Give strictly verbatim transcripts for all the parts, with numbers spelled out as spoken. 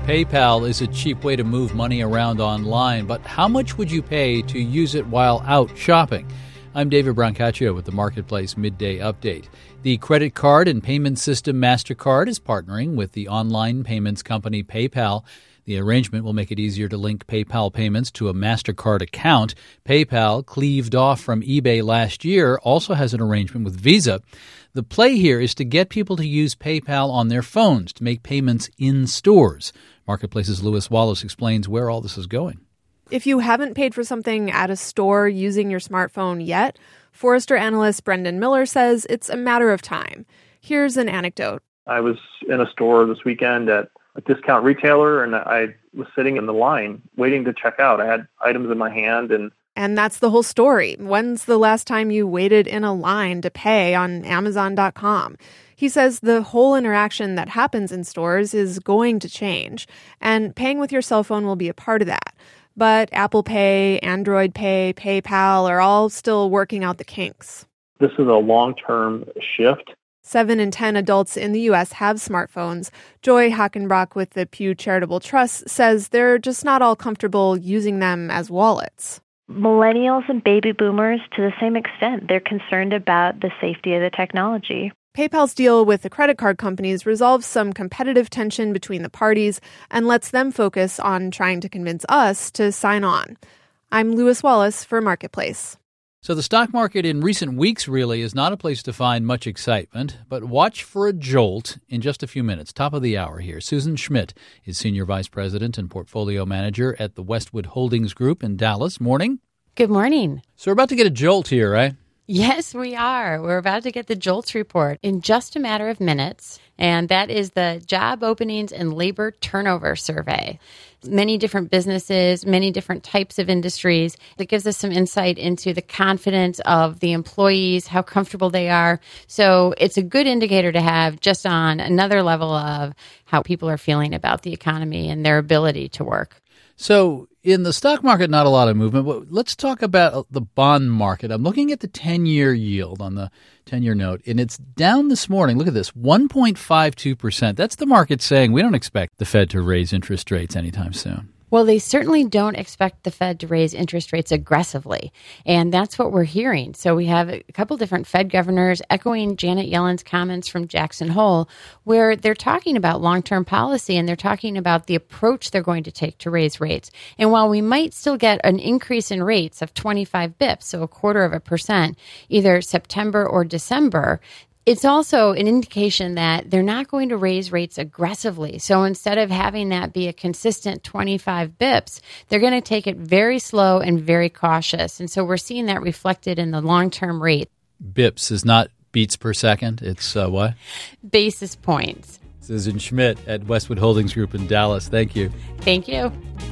PayPal is a cheap way to move money around online, but how much would you pay to use it while out shopping? I'm David Brancaccio with the Marketplace Midday Update. The credit card and payment system MasterCard is partnering with the online payments company PayPal. The arrangement will make it easier to link PayPal payments to a MasterCard account. PayPal, cleaved off from eBay last year, also has an arrangement with Visa. The play here is to get people to use PayPal on their phones to make payments in stores. Marketplace's Lewis Wallace explains where all this is going. If you haven't paid for something at a store using your smartphone yet, Forrester analyst Brendan Miller says it's a matter of time. Here's an anecdote. I was in a store this weekend at a discount retailer, and I was sitting in the line waiting to check out. I had items in my hand. And And that's the whole story. When's the last time you waited in a line to pay on Amazon dot com? He says the whole interaction that happens in stores is going to change, and paying with your cell phone will be a part of that. But Apple Pay, Android Pay, PayPal are all still working out the kinks. This is a long-term shift. Seven in ten adults in the U S have smartphones. Joy Hockenbrock with the Pew Charitable Trust says they're just not all comfortable using them as wallets. Millennials and baby boomers, to the same extent, they're concerned about the safety of the technology. PayPal's deal with the credit card companies resolves some competitive tension between the parties and lets them focus on trying to convince us to sign on. I'm Lewis Wallace for Marketplace. So the stock market in recent weeks really is not a place to find much excitement, but watch for a jolt in just a few minutes. Top of the hour here. Susan Schmidt is Senior Vice President and Portfolio Manager at the Westwood Holdings Group in Dallas. Morning. Good morning. So we're about to get a jolt here, right? Yes, we are. We're about to get the JOLTS report in just a matter of minutes, and that is the Job Openings and Labor Turnover Survey. Many different businesses, many different types of industries. That gives us some insight into the confidence of the employees, how comfortable they are. So it's a good indicator to have just on another level of how people are feeling about the economy and their ability to work. So in the stock market, not a lot of movement, but let's talk about the bond market. I'm looking at the ten-year yield on the ten-year note, and it's down this morning. Look at this, one point five two percent. That's the market saying we don't expect the Fed to raise interest rates anytime soon. Well, they certainly don't expect the Fed to raise interest rates aggressively, and that's what we're hearing. So we have a couple different Fed governors echoing Janet Yellen's comments from Jackson Hole, where they're talking about long-term policy and they're talking about the approach they're going to take to raise rates. And while we might still get an increase in rates of twenty-five bips, so a quarter of a percent, either September or December, it's also an indication that they're not going to raise rates aggressively. So instead of having that be a consistent twenty-five bips, they're going to take it very slow and very cautious. And so we're seeing that reflected in the long-term rate. Bips is not beats per second. It's uh, what? Basis points. Susan Schmidt at Westwood Holdings Group in Dallas. Thank you. Thank you.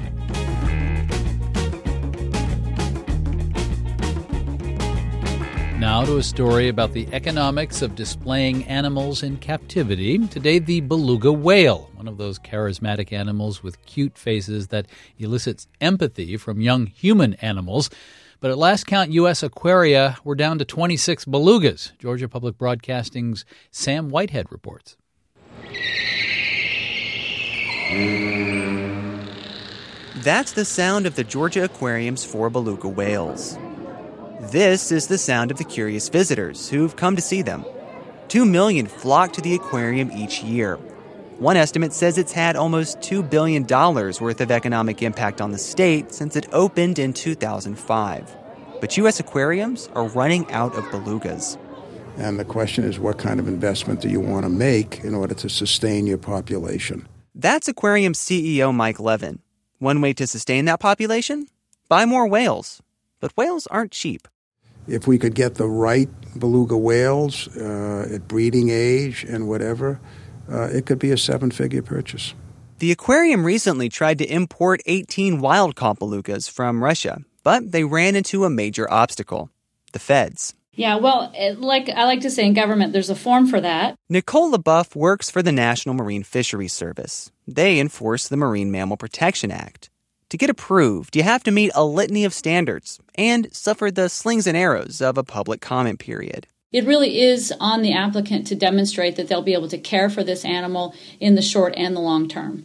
Now to a story about the economics of displaying animals in captivity. Today, the beluga whale, one of those charismatic animals with cute faces that elicits empathy from young human animals. But at last count, U S aquaria were down to twenty-six belugas. Georgia Public Broadcasting's Sam Whitehead reports. That's the sound of the Georgia Aquarium's four beluga whales. This is the sound of the curious visitors who've come to see them. Two million flock to the aquarium each year. One estimate says it's had almost two billion dollars worth of economic impact on the state since it opened in two thousand five. But U S aquariums are running out of belugas. And the question is, what kind of investment do you want to make in order to sustain your population? That's aquarium C E O Mike Levin. One way to sustain that population? Buy more whales. But whales aren't cheap. If we could get the right beluga whales uh, at breeding age and whatever, uh, it could be a seven-figure purchase. The aquarium recently tried to import eighteen wild-caught belugas from Russia, but they ran into a major obstacle: the feds. Yeah, well, it, like I like to say in government, there's a form for that. Nicole LaBeouf works for the National Marine Fisheries Service. They enforce the Marine Mammal Protection Act. To get approved, you have to meet a litany of standards and suffer the slings and arrows of a public comment period. It really is on the applicant to demonstrate that they'll be able to care for this animal in the short and the long term.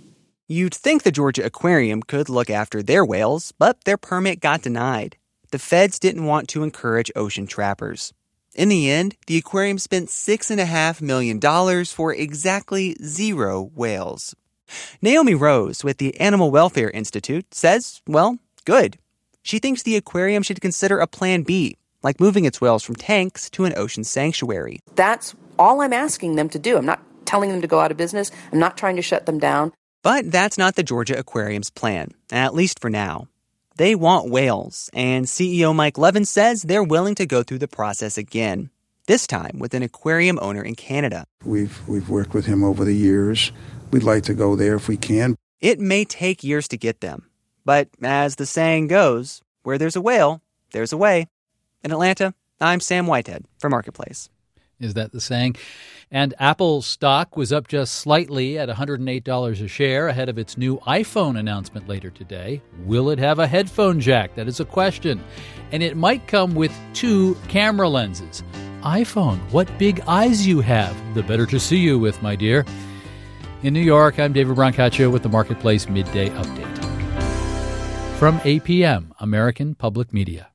You'd think the Georgia Aquarium could look after their whales, but their permit got denied. The feds didn't want to encourage ocean trappers. In the end, the aquarium spent six point five million dollars for exactly zero whales. Naomi Rose with the Animal Welfare Institute says, well, good. She thinks the aquarium should consider a plan B, like moving its whales from tanks to an ocean sanctuary. That's all I'm asking them to do. I'm not telling them to go out of business. I'm not trying to shut them down. But that's not the Georgia Aquarium's plan, at least for now. They want whales, and C E O Mike Levin says they're willing to go through the process again, this time with an aquarium owner in Canada. We've we've worked with him over the years. We'd like to go there if we can. It may take years to get them, but as the saying goes, where there's a whale, there's a way. In Atlanta, I'm Sam Whitehead for Marketplace. Is that the saying? And Apple stock was up just slightly at one hundred eight dollars a share ahead of its new iPhone announcement later today. Will it have a headphone jack? That is a question. And it might come with two camera lenses. iPhone, what big eyes you have. The better to see you with, my dear. In New York, I'm David Brancaccio with the Marketplace Midday Update. From A P M, American Public Media.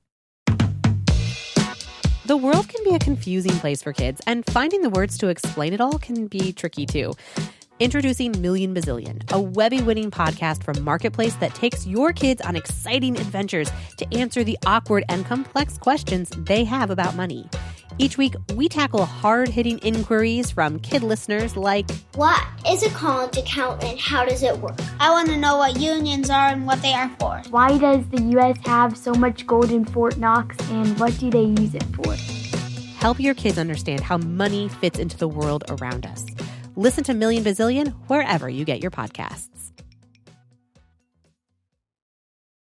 The world can be a confusing place for kids, and finding the words to explain it all can be tricky too. Introducing Million Bazillion, a Webby-winning podcast from Marketplace that takes your kids on exciting adventures to answer the awkward and complex questions they have about money. Each week, we tackle hard-hitting inquiries from kid listeners like, what is a college account and how does it work? I want to know what unions are and what they are for. Why does the U S have so much gold in Fort Knox and what do they use it for? Help your kids understand how money fits into the world around us. Listen to Million Bazillion wherever you get your podcasts.